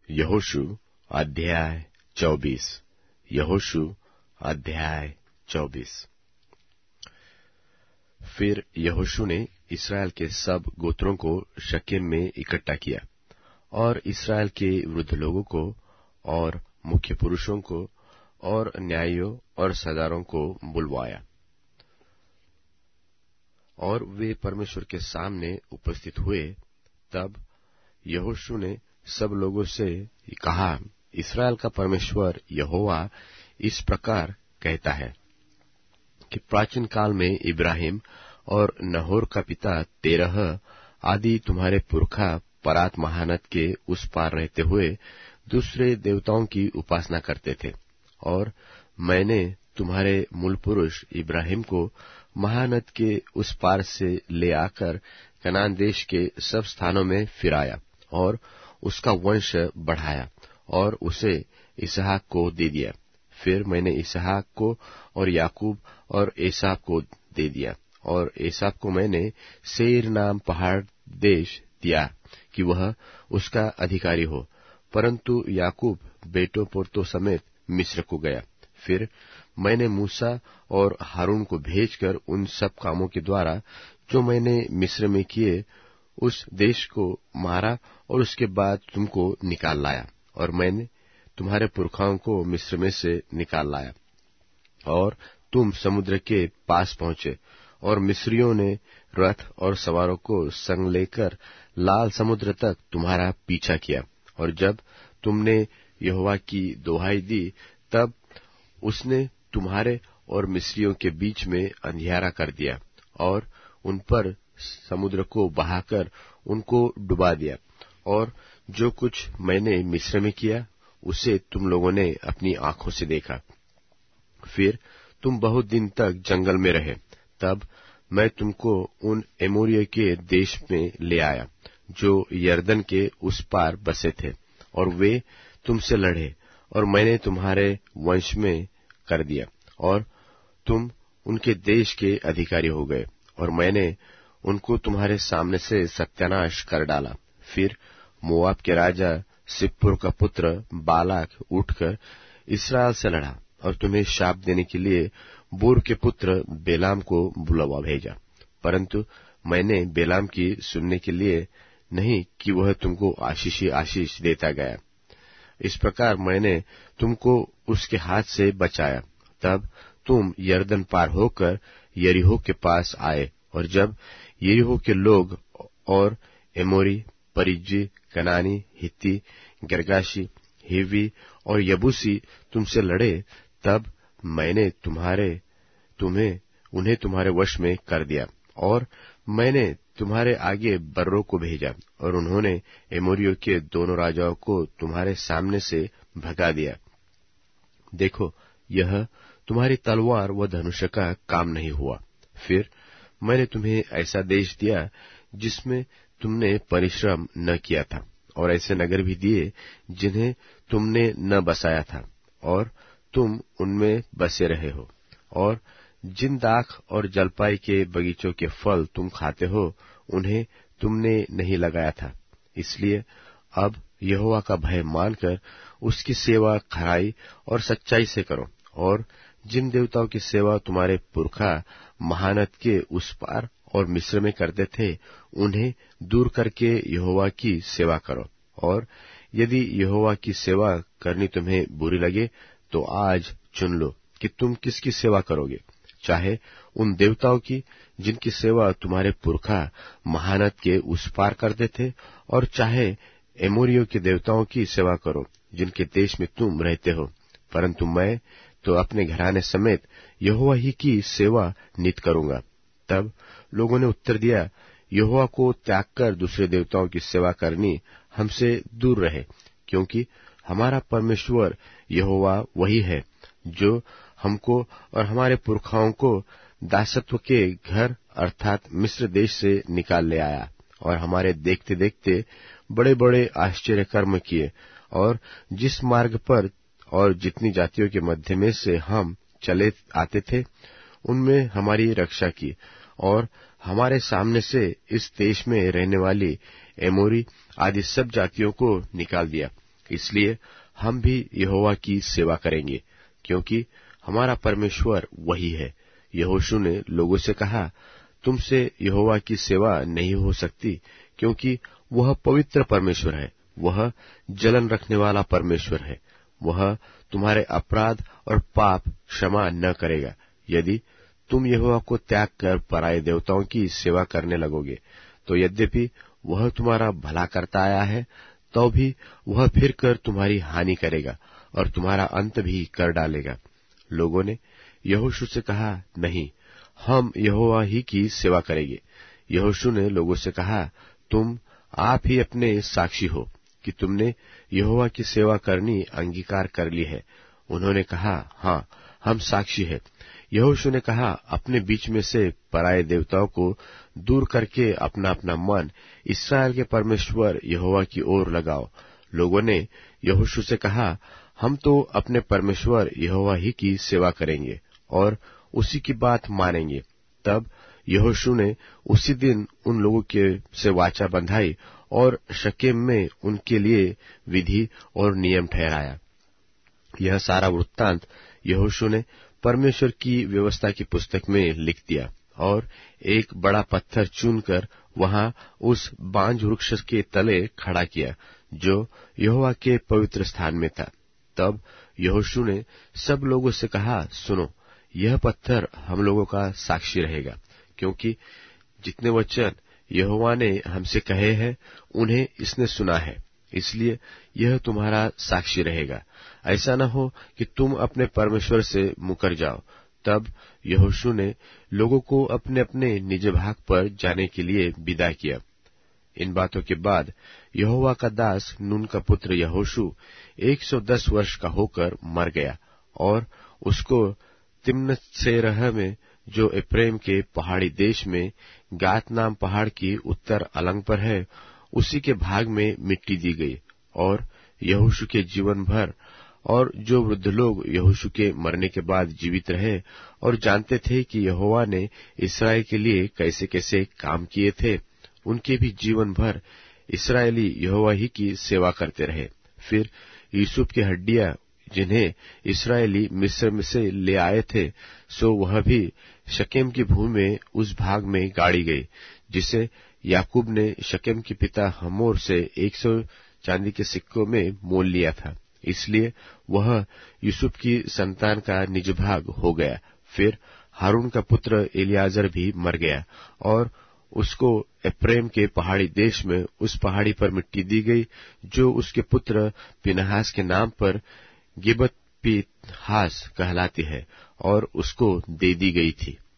यहोशू अध्याय 24। यहोशू अध्याय 24। फिर यहोशू ने इस्राएल के सब गोत्रों को शकेम में इकट्ठा किया और इस्राएल के वृद्ध लोगों को और मुख्य पुरुषों को और न्यायियों और सरदारों को बुलवाया, और वे परमेश्वर के सामने उपस्थित हुए। तब यहोशू ने सब लोगों से कहा, इस्राएल का परमेश्वर यहोवा इस प्रकार कहता है कि प्राचीन काल में इब्राहिम और नहोर का पिता तेरह आदि तुम्हारे पुरखा परात महानद के उस पार रहते हुए दूसरे देवताओं की उपासना करते थे, और मैंने तुम्हारे मूल पुरुष इब्राहिम को महानद के उस पार से ले आकर कनान देश के सब स्थानों में फिराया और उसका वंश बढ़ाया और उसे इसहाक को दे दिया। फिर मैंने इसहाक को और याकूब और एसाव को दे दिया, और एसाव को मैंने सेईर नाम पहाड़ देश दिया कि वह उसका अधिकारी हो, परंतु याकूब बेटों पोतों समेत मिस्र को गया। फिर मैंने मूसा और हारून को भेजकर उन सब कामों के द्वारा जो मैंने मिस्र में किए उस देश को मारा, और उसके बाद तुमको निकाल लाया। और मैंने तुम्हारे पुरखाओं को मिस्र में से निकाल लाया, और तुम समुद्र के पास पहुंचे, और मिस्रियों ने रथ और सवारों को संग लेकर लाल समुद्र तक तुम्हारा पीछा किया। और जब तुमने यहोवा की दुहाई दी, तब उसने तुम्हारे और मिस्रियों के बीच में अंधियारा कर दिया, और उन पर समुद्र को बहाकर उनको डुबा दिया। और जो कुछ मैंने मिस्र में किया उसे तुम लोगों ने अपनी आंखों से देखा। फिर तुम बहुत दिन तक जंगल में रहे। तब मैं तुमको उन एमोरियों के देश में ले आया जो यरदन के उस पार बसे थे, और वे तुमसे लड़े, और मैंने तुम्हारे वंश में कर दिया, और तुम उनके देश के अधिकारी हो गए, और मैंने उनको तुम्हारे सामने से सत्यानाश कर डाला। फिर मोआब के राजा सिप्पोर का पुत्र बालाक उठकर इस्राएल से लड़ा, और तुम्हें शाप देने के लिए बोर के पुत्र बेलाम को बुलवा भेजा, परंतु मैंने बेलाम की सुनने के लिए नहीं कि वह तुमको आशीष ही आशीष देता गया। इस प्रकार मैंने तुमको उसके हाथ से बचाया। तब तुम यरदन पार होकर यरीहो के पास आए, और जब यरीहो के लोग और एमोरी, परिज्जी, कनानी, हित्ती, गिर्गाशी, हिवी और यबूसी तुमसे लड़े, तब मैंने उन्हें तुम्हारे वश में कर दिया, और मैंने तुम्हारे आगे बर्रों को भेजा, और उन्होंने एमोरियों के दोनों राजाओं को तुम्हारे सामने से भगा दिया। देखो, यह तुम्हारी तलवार व धनुष का काम नहीं हुआ। फिर मैंने तुम्हें ऐसा देश दिया जिसमें तुमने परिश्रम न किया था, और ऐसे नगर भी दिए जिन्हें तुमने न बसाया था, और तुम उनमें बसे रहे हो। और जिन दाख और जलपाई के बगीचों के फल तुम खाते हो, उन्हें तुमने नहीं लगाया था। इसलिए अब यहोवा का भय मानकर उसकी सेवा खराई और सच्चाई से करो, और जिन देवताओं की सेवा तुम्हारे पुरखा महानद के उस पार और मिस्र में करते थे, उन्हें दूर करके यहोवा की सेवा करो। और यदि यहोवा की सेवा करनी तुम्हें बुरी लगे, तो आज चुन लो कि तुम किसकी सेवा करोगे, चाहे उन देवताओं की जिनकी सेवा तुम्हारे पुरखा महानद के उस पार करते थे, और चाहे एमोरियों के देवताओं की सेवा करो जिनके देश में तुम रहते हो। परंतु मैं तो अपने घराने समेत यहोवा ही की सेवा नित करूंगा। तब लोगों ने उत्तर दिया, यहोवा को त्याग कर दूसरे देवताओं की सेवा करनी हमसे दूर रहे, क्योंकि हमारा परमेश्वर यहोवा वही है जो हमको और हमारे पुरखाओं को दासत्व के घर अर्थात मिस्र देश से निकाल ले आया, और हमारे देखते देखते बड़े बड़े आश्चर्य कर्म किए, और जिस मार्ग पर और जितनी जातियों के मध्य में से हम चले आते थे, उनमें हमारी रक्षा की, और हमारे सामने से इस देश में रहने वाली एमोरी आदि सब जातियों को निकाल दिया, इसलिए हम भी यहोवा की सेवा करेंगे, क्योंकि हमारा परमेश्वर वही है। यहोशू ने लोगों से कहा, तुमसे यहोवा की सेवा नहीं हो सकती, क्योंकि वह पवित्र परमेश्वर है, वह जलन रखने वाला परमेश्वर है। वह तुम्हारे अपराध और पाप क्षमा न करेगा यदि तुम यहोवा को त्याग कर पराये देवताओं की सेवा करने लगोगे। तो यद्यपि वह तुम्हारा भला करता आया है, तो भी वह फिर कर तुम्हारी हानि करेगा और तुम्हारा अंत भी कर डालेगा। लोगों ने यहोशू से कहा, नहीं, हम यहोवा ही की सेवा करेंगे। यहोशू ने लोगों से कहा, तुम आप ही अपने साक्षी हो कि तुमने यहोवा की सेवा करनी अंगीकार कर ली है। उन्होंने कहा, हाँ, हम साक्षी है। यहोशू ने कहा, अपने बीच में से पराये देवताओं को दूर करके अपना अपना मन इस्राएल के परमेश्वर यहोवा की ओर लगाओ। लोगों ने यहोशू से कहा, हम तो अपने परमेश्वर यहोवा ही की सेवा करेंगे और उसी की बात मानेंगे। तब यहोशू ने उसी दिन उन लोगों के से वाचा बंधाई और शकेम में उनके लिए विधि और नियम ठहराया। यह सारा वृत्तांत यहोशू ने परमेश्वर की व्यवस्था की पुस्तक में लिख दिया और एक बड़ा पत्थर चुनकर वहां उस बांज वृक्ष के तले खड़ा किया, जो यहोवा के पवित्र स्थान में था। तब यहोशू ने सब लोगों से कहा, सुनो, यह पत्थर हम लोगों का साक्षी रहेगा, क्योंकि जितने वचन यहोवा ने हमसे कहे हैं उन्हें इसने सुना है, इसलिए यह तुम्हारा साक्षी रहेगा। ऐसा न हो कि तुम अपने परमेश्वर से मुकर जाओ। तब यहोशू ने लोगों को अपने अपने निज भाग पर जाने के लिए विदा किया। इन बातों के बाद यहोवा का दास नून का पुत्र यहोशू 110 वर्ष का होकर मर गया और उसको तिम्नत्सेरह में, जो एप्रैम के पहाड़ी देश में गात नाम पहाड़ की उत्तर अलंग पर है, उसी के भाग में मिट्टी दी गई। और यहोशू के जीवन भर और जो वृद्ध लोग यहोशू के मरने के बाद जीवित रहे और जानते थे कि यहोवा ने इस्राएल के लिए कैसे कैसे काम किए थे, उनके भी जीवन भर इस्राएली यहोवा ही की सेवा करते रहे। फिर यूसुफ की हड्डियां, जिन्हें इस्राएली मिस्र में से ले आए थे, सो वह भी शकेम की भूमि में उस भाग में गाड़ी गई जिसे याकूब ने शकेम के पिता हमोर से 100 चांदी के सिक्कों में मोल लिया था। इसलिए वह यूसुफ की संतान का निज भाग हो गया। फिर हारून का पुत्र एलियाजर भी मर गया और उसको एप्रैम के पहाड़ी देश में उस पहाड़ी पर मिट्टी दी गई, जो उसके पुत्र पिनहास के नाम पर गिबत पिनहास कहलाती है, और उसको दे दी गई थी।